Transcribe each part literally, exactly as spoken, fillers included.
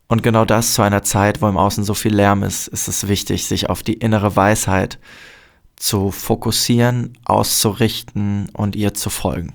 Und genau das zu einer Zeit, wo im Außen so viel Lärm ist, ist es wichtig, sich auf die innere Weisheit zu fokussieren, auszurichten und ihr zu folgen.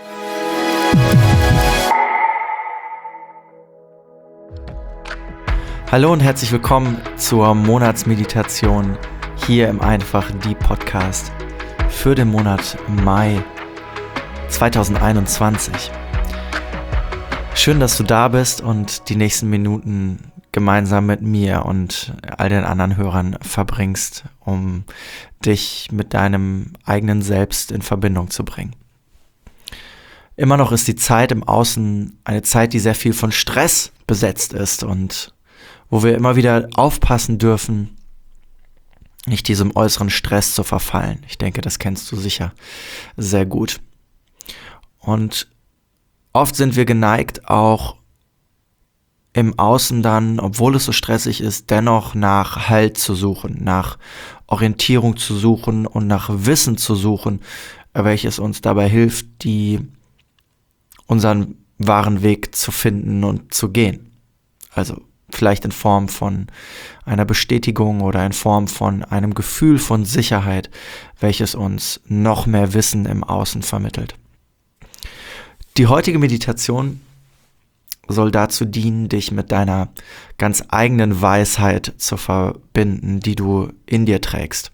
Hallo und herzlich willkommen zur Monatsmeditation hier im Einfach Die Podcast für den Monat Mai zwanzig einundzwanzig. Schön, dass du da bist und die nächsten Minuten gemeinsam mit mir und all den anderen Hörern verbringst, um dich mit deinem eigenen Selbst in Verbindung zu bringen. Immer noch ist die Zeit im Außen eine Zeit, die sehr viel von Stress besetzt ist und wo wir immer wieder aufpassen dürfen, nicht diesem äußeren Stress zu verfallen. Ich denke, das kennst du sicher sehr gut. Und oft sind wir geneigt, auch im Außen dann, obwohl es so stressig ist, dennoch nach Halt zu suchen, nach Orientierung zu suchen und nach Wissen zu suchen, welches uns dabei hilft, die unseren wahren Weg zu finden und zu gehen. Also vielleicht in Form von einer Bestätigung oder in Form von einem Gefühl von Sicherheit, welches uns noch mehr Wissen im Außen vermittelt. Die heutige Meditation soll dazu dienen, dich mit deiner ganz eigenen Weisheit zu verbinden, die du in dir trägst.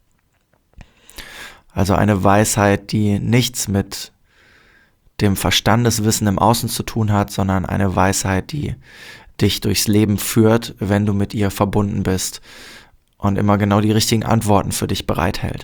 Also eine Weisheit, die nichts mit dem Verstandeswissen im Außen zu tun hat, sondern eine Weisheit, die dich durchs Leben führt, wenn du mit ihr verbunden bist und immer genau die richtigen Antworten für dich bereithält.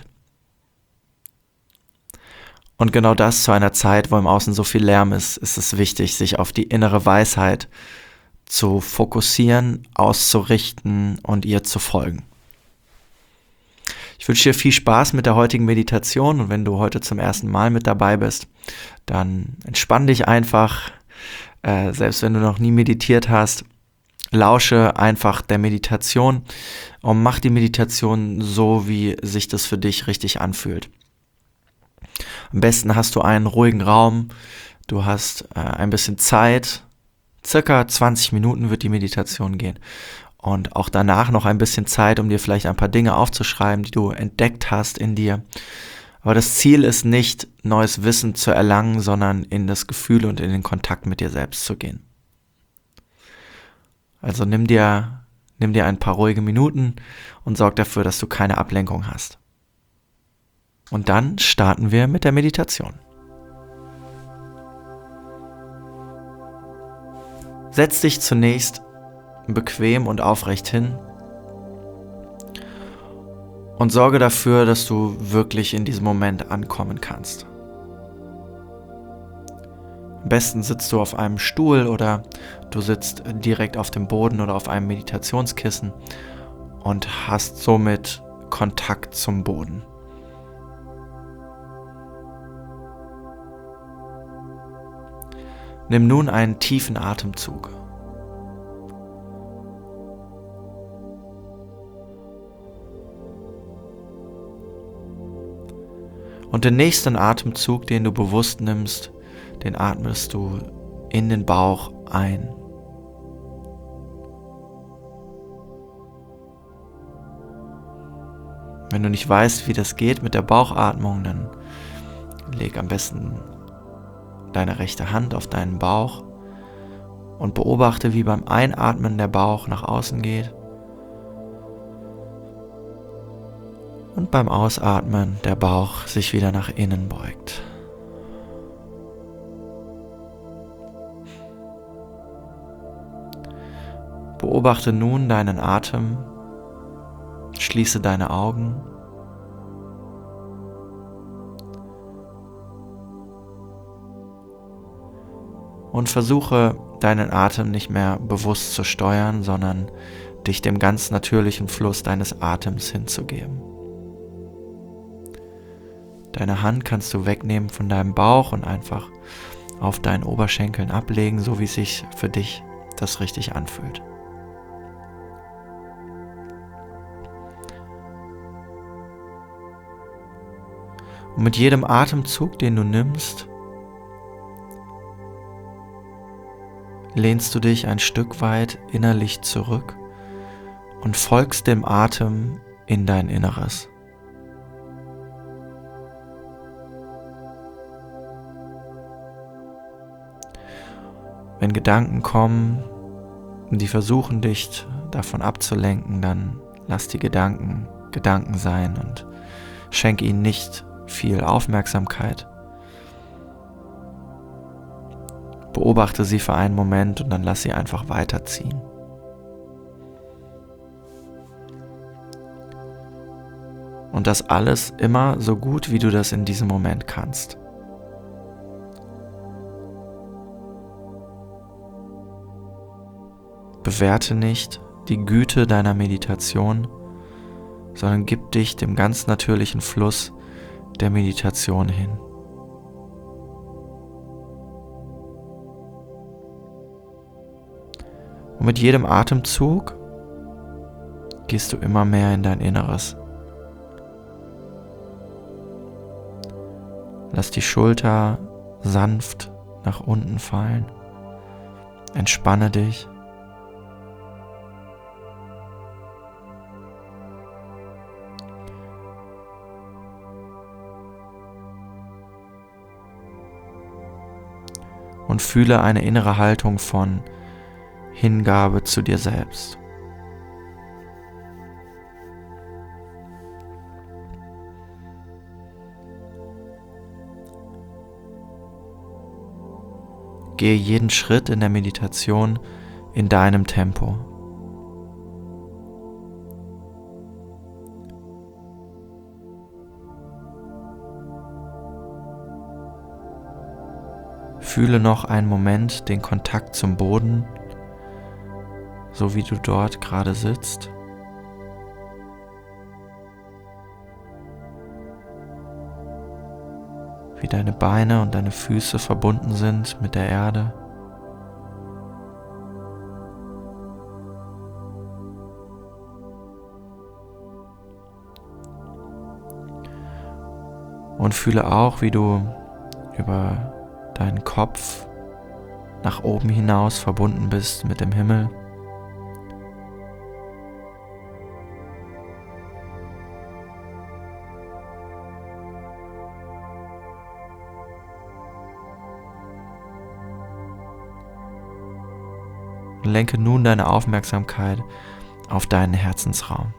Und genau das zu einer Zeit, wo im Außen so viel Lärm ist, ist es wichtig, sich auf die innere Weisheit zu fokussieren, auszurichten und ihr zu folgen. Ich wünsche dir viel Spaß mit der heutigen Meditation und wenn du heute zum ersten Mal mit dabei bist, dann entspann dich einfach, äh, selbst wenn du noch nie meditiert hast, lausche einfach der Meditation und mach die Meditation so, wie sich das für dich richtig anfühlt. Am besten hast du einen ruhigen Raum, du hast äh, ein bisschen Zeit, circa zwanzig Minuten wird die Meditation gehen und auch danach noch ein bisschen Zeit, um dir vielleicht ein paar Dinge aufzuschreiben, die du entdeckt hast in dir. Aber das Ziel ist nicht, neues Wissen zu erlangen, sondern in das Gefühl und in den Kontakt mit dir selbst zu gehen. Also nimm dir, nimm dir ein paar ruhige Minuten und sorg dafür, dass du keine Ablenkung hast. Und dann starten wir mit der Meditation. Setz dich zunächst bequem und aufrecht hin und sorge dafür, dass du wirklich in diesem Moment ankommen kannst. Am besten sitzt du auf einem Stuhl oder du sitzt direkt auf dem Boden oder auf einem Meditationskissen und hast somit Kontakt zum Boden. Nimm nun einen tiefen Atemzug. Und den nächsten Atemzug, den du bewusst nimmst, den atmest du in den Bauch ein. Wenn du nicht weißt, wie das geht mit der Bauchatmung, dann leg am besten deine rechte Hand auf deinen Bauch und beobachte, wie beim Einatmen der Bauch nach außen geht und beim Ausatmen der Bauch sich wieder nach innen beugt. Beobachte nun deinen Atem, schließe deine Augen und versuche deinen Atem nicht mehr bewusst zu steuern, sondern dich dem ganz natürlichen Fluss deines Atems hinzugeben. Deine Hand kannst du wegnehmen von deinem Bauch und einfach auf deinen Oberschenkeln ablegen, so wie es sich für dich das richtig anfühlt. Und mit jedem Atemzug, den du nimmst, lehnst du dich ein Stück weit innerlich zurück und folgst dem Atem in dein Inneres. Wenn Gedanken kommen, die versuchen dich davon abzulenken, dann lass die Gedanken Gedanken sein und schenk ihnen nicht viel Aufmerksamkeit. Beobachte sie für einen Moment und dann lass sie einfach weiterziehen. Und das alles immer so gut, wie du das in diesem Moment kannst. Bewerte nicht die Güte deiner Meditation, sondern gib dich dem ganz natürlichen Fluss der Meditation hin. Und mit jedem Atemzug gehst du immer mehr in dein Inneres. Lass die Schulter sanft nach unten fallen. Entspanne dich. Und fühle eine innere Haltung von Hingabe zu dir selbst. Gehe jeden Schritt in der Meditation in deinem Tempo. Fühle noch einen Moment den Kontakt zum Boden, so wie du dort gerade sitzt. Wie deine Beine und deine Füße verbunden sind mit der Erde. Und fühle auch, wie du über deinen Kopf nach oben hinaus verbunden bist mit dem Himmel. Und lenke nun deine Aufmerksamkeit auf deinen Herzensraum.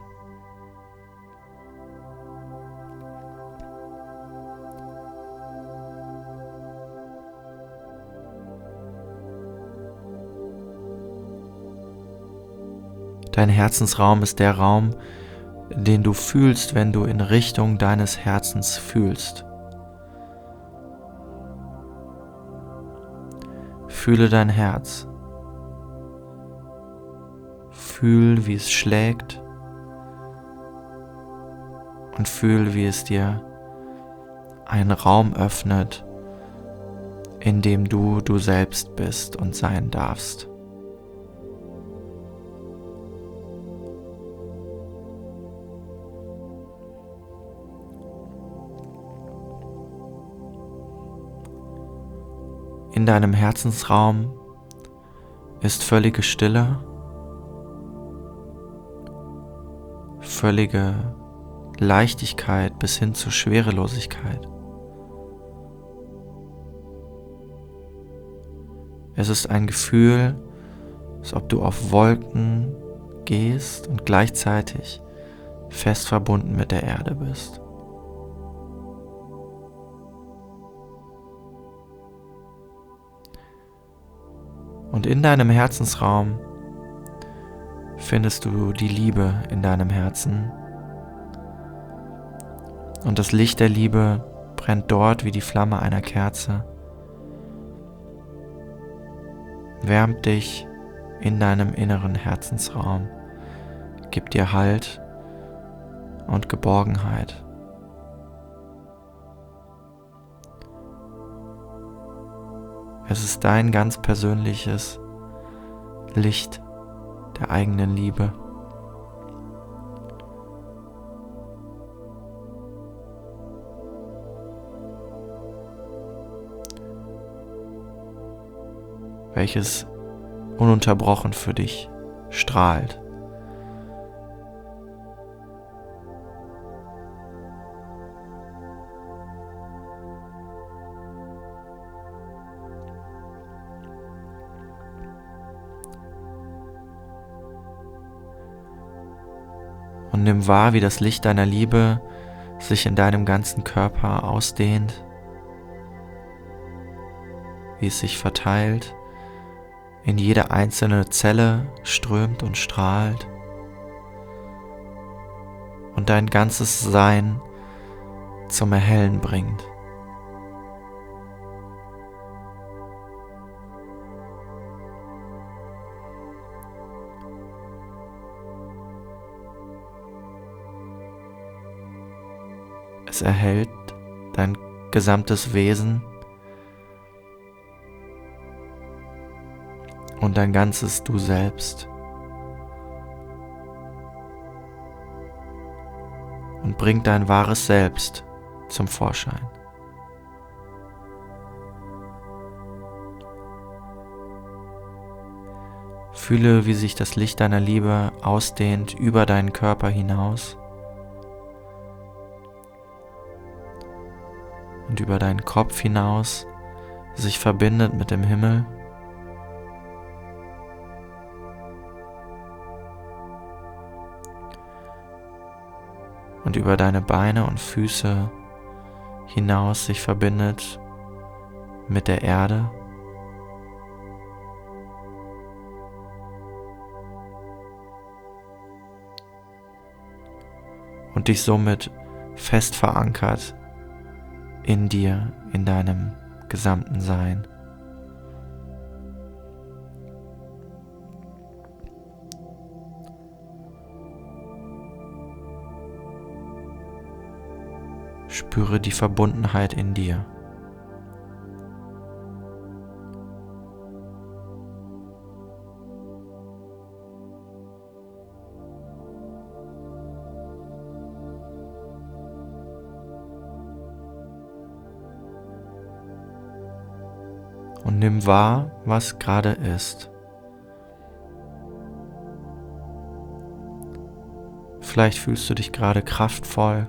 Dein Herzensraum ist der Raum, den du fühlst, wenn du in Richtung deines Herzens fühlst. Fühle dein Herz. Fühl, wie es schlägt und fühl, wie es dir einen Raum öffnet, in dem du du selbst bist und sein darfst. In deinem Herzensraum ist völlige Stille, völlige Leichtigkeit bis hin zur Schwerelosigkeit. Es ist ein Gefühl, als ob du auf Wolken gehst und gleichzeitig fest verbunden mit der Erde bist. Und in deinem Herzensraum findest du die Liebe in deinem Herzen. Und das Licht der Liebe brennt dort wie die Flamme einer Kerze, wärmt dich in deinem inneren Herzensraum, gibt dir Halt und Geborgenheit. Es ist dein ganz persönliches Licht der eigenen Liebe. Welches ununterbrochen für dich strahlt. Und nimm wahr, wie das Licht deiner Liebe sich in deinem ganzen Körper ausdehnt, wie es sich verteilt, in jede einzelne Zelle strömt und strahlt und dein ganzes Sein zum Erhellen bringt. Es erhält dein gesamtes Wesen und dein ganzes Du selbst und bringt dein wahres Selbst zum Vorschein. Fühle, wie sich das Licht deiner Liebe ausdehnt über deinen Körper hinaus und über deinen Kopf hinaus, sich verbindet mit dem Himmel. Und über deine Beine und Füße hinaus sich verbindet mit der Erde. Und dich somit fest verankert in dir, in deinem gesamten Sein. Spüre die Verbundenheit in dir. Und nimm wahr, was gerade ist. Vielleicht fühlst du dich gerade kraftvoll.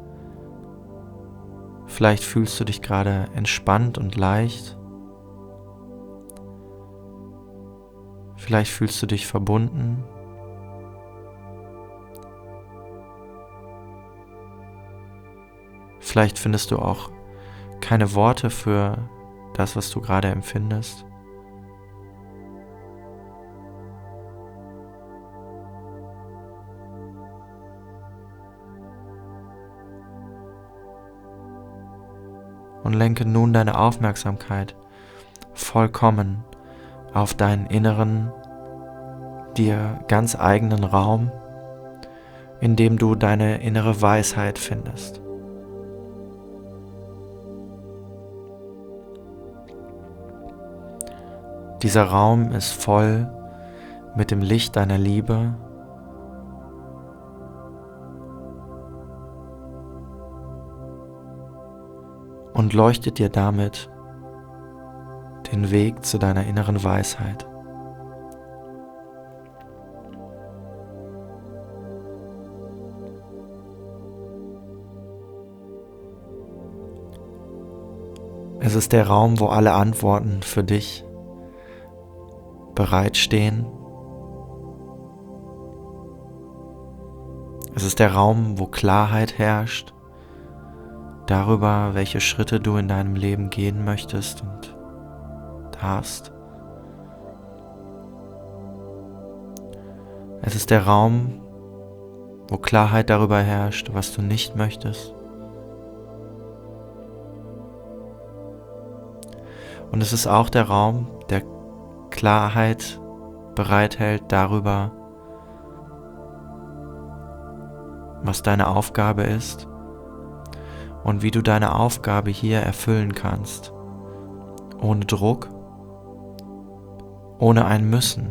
Vielleicht fühlst du dich gerade entspannt und leicht. Vielleicht fühlst du dich verbunden. Vielleicht findest du auch keine Worte für das, was du gerade empfindest. Und lenke nun deine Aufmerksamkeit vollkommen auf deinen inneren, dir ganz eigenen Raum, in dem du deine innere Weisheit findest. Dieser Raum ist voll mit dem Licht deiner Liebe und leuchtet dir damit den Weg zu deiner inneren Weisheit. Es ist der Raum, wo alle Antworten für dich bereitstehen. Es ist der Raum, wo Klarheit herrscht darüber, welche Schritte du in deinem Leben gehen möchtest und darfst. Es ist der Raum, wo Klarheit darüber herrscht, was du nicht möchtest. Und es ist auch der Raum, der Klarheit bereithält darüber, was deine Aufgabe ist und wie du deine Aufgabe hier erfüllen kannst, ohne Druck, ohne ein Müssen,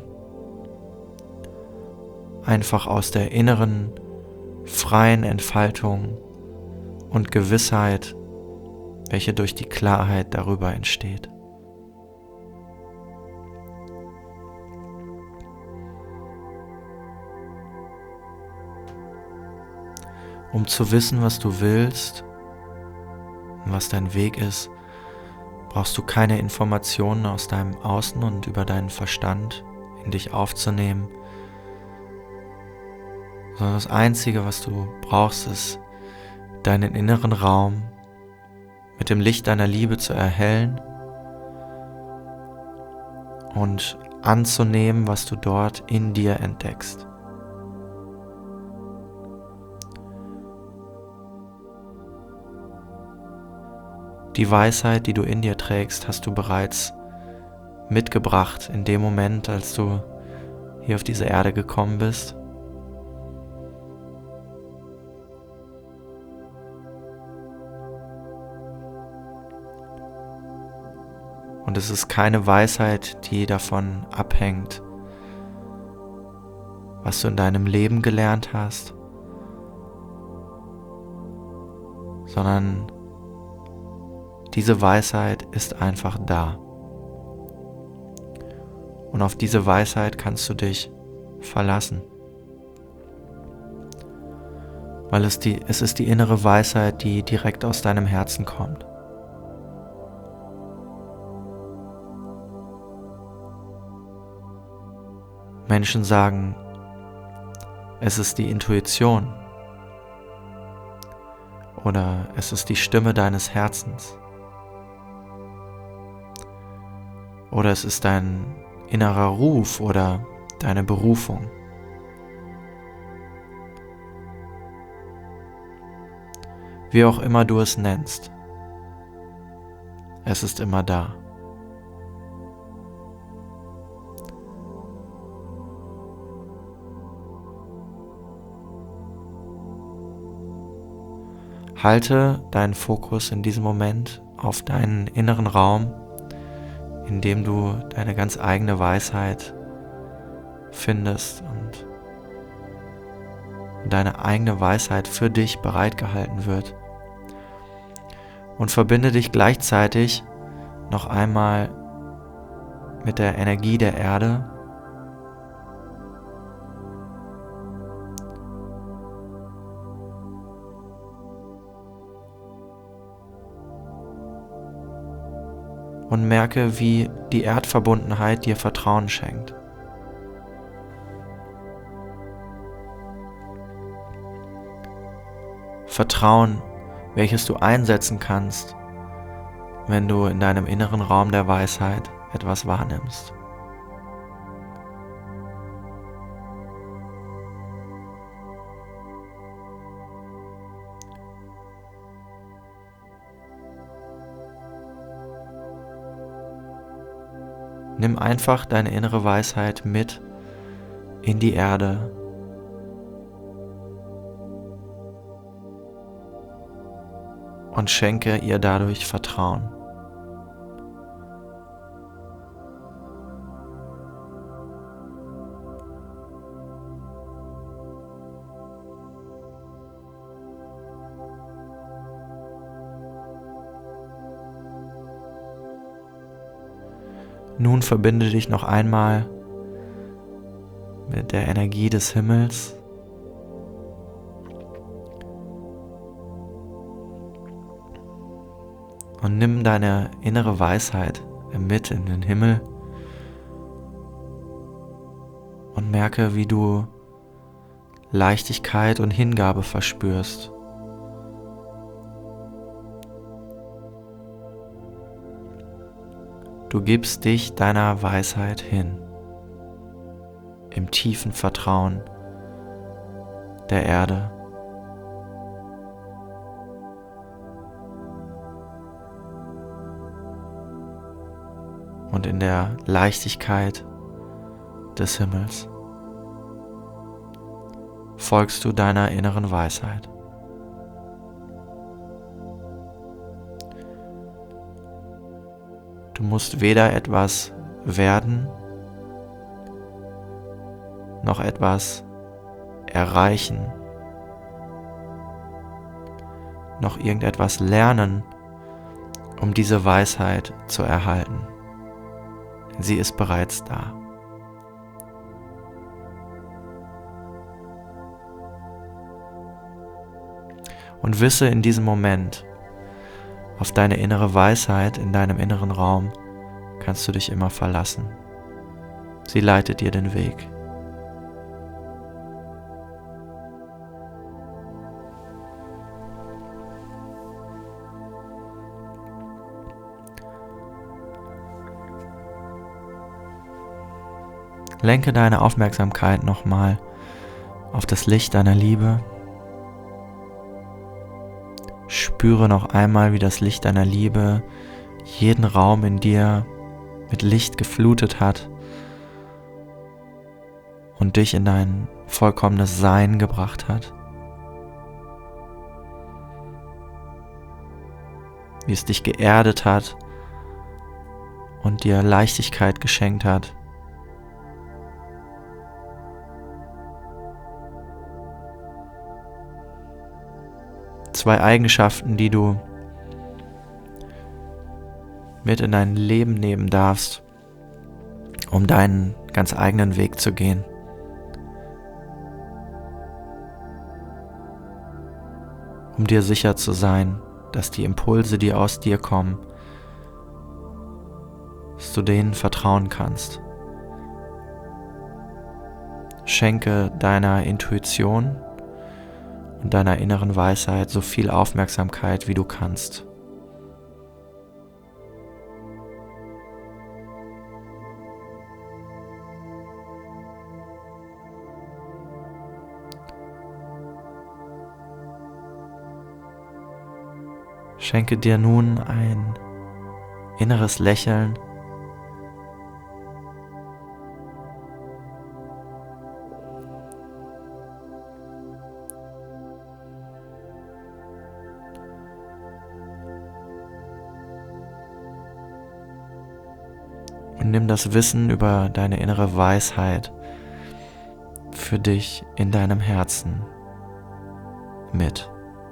einfach aus der inneren, freien Entfaltung und Gewissheit, welche durch die Klarheit darüber entsteht. Um zu wissen, was du willst und was dein Weg ist, brauchst du keine Informationen aus deinem Außen und über deinen Verstand in dich aufzunehmen, sondern das Einzige, was du brauchst, ist, deinen inneren Raum mit dem Licht deiner Liebe zu erhellen und anzunehmen, was du dort in dir entdeckst. Die Weisheit, die du in dir trägst, hast du bereits mitgebracht in dem Moment, als du hier auf diese Erde gekommen bist. Und es ist keine Weisheit, die davon abhängt, was du in deinem Leben gelernt hast, sondern diese Weisheit ist einfach da. Und auf diese Weisheit kannst du dich verlassen. Weil es, die, es ist die innere Weisheit, die direkt aus deinem Herzen kommt. Menschen sagen, es ist die Intuition oder es ist die Stimme deines Herzens oder es ist dein innerer Ruf oder deine Berufung. Wie auch immer du es nennst, es ist immer da. Halte deinen Fokus in diesem Moment auf deinen inneren Raum, in dem du deine ganz eigene Weisheit findest und deine eigene Weisheit für dich bereitgehalten wird. Und verbinde dich gleichzeitig noch einmal mit der Energie der Erde. Und merke, wie die Erdverbundenheit dir Vertrauen schenkt. Vertrauen, welches du einsetzen kannst, wenn du in deinem inneren Raum der Weisheit etwas wahrnimmst. Nimm einfach deine innere Weisheit mit in die Erde und schenke ihr dadurch Vertrauen. Nun verbinde dich noch einmal mit der Energie des Himmels. Und nimm deine innere Weisheit mit in den Himmel und merke, wie du Leichtigkeit und Hingabe verspürst. Du gibst dich deiner Weisheit hin, im tiefen Vertrauen der Erde. Und in der Leichtigkeit des Himmels folgst du deiner inneren Weisheit. Du musst weder etwas werden, noch etwas erreichen, noch irgendetwas lernen, um diese Weisheit zu erhalten. Sie ist bereits da. Und wisse in diesem Moment, auf deine innere Weisheit in deinem inneren Raum kannst du dich immer verlassen. Sie leitet dir den Weg. Lenke deine Aufmerksamkeit nochmal auf das Licht deiner Liebe. Spüre noch einmal, wie das Licht deiner Liebe jeden Raum in dir mit Licht geflutet hat und dich in dein vollkommenes Sein gebracht hat. Wie es dich geerdet hat und dir Leichtigkeit geschenkt hat. Zwei Eigenschaften, die du mit in dein Leben nehmen darfst, um deinen ganz eigenen Weg zu gehen. Um dir sicher zu sein, dass die Impulse, die aus dir kommen, dass du denen vertrauen kannst. Schenke deiner Intuition und deiner inneren Weisheit so viel Aufmerksamkeit, wie du kannst. Schenke dir nun ein inneres Lächeln. Und nimm das Wissen über deine innere Weisheit für dich in deinem Herzen mit.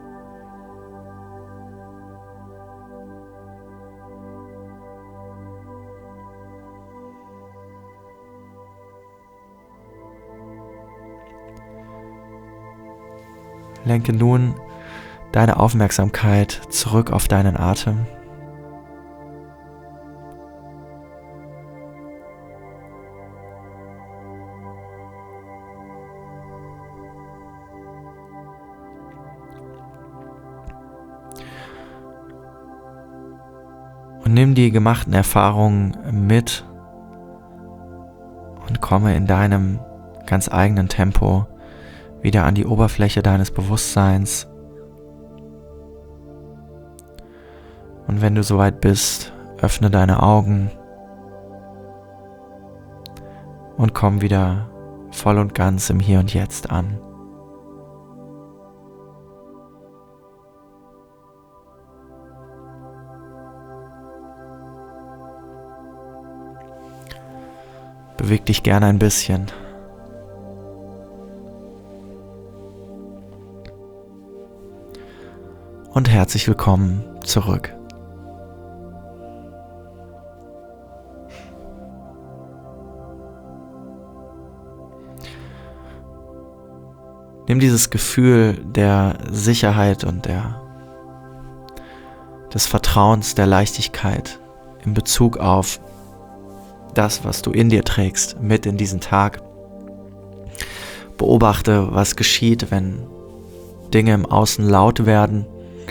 Lenke nun deine Aufmerksamkeit zurück auf deinen Atem. Und nimm die gemachten Erfahrungen mit und komme in deinem ganz eigenen Tempo wieder an die Oberfläche deines Bewusstseins. Und wenn du soweit bist, öffne deine Augen und komm wieder voll und ganz im Hier und Jetzt an. Beweg dich gerne ein bisschen. Und herzlich willkommen zurück. Nimm dieses Gefühl der Sicherheit und der, des Vertrauens, der Leichtigkeit in Bezug auf das, was du in dir trägst, mit in diesen Tag. Beobachte, was geschieht, wenn Dinge im Außen laut werden.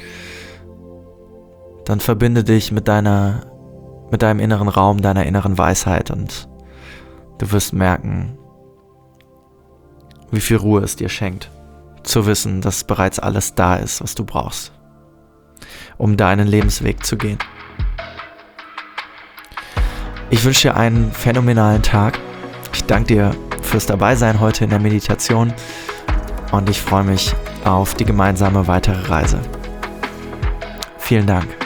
Dann verbinde dich mit deiner, mit deinem inneren Raum, deiner inneren Weisheit und du wirst merken, wie viel Ruhe es dir schenkt, zu wissen, dass bereits alles da ist, was du brauchst, um deinen Lebensweg zu gehen. Ich wünsche dir einen phänomenalen Tag. Ich danke dir fürs Dabeisein heute in der Meditation und ich freue mich auf die gemeinsame weitere Reise. Vielen Dank.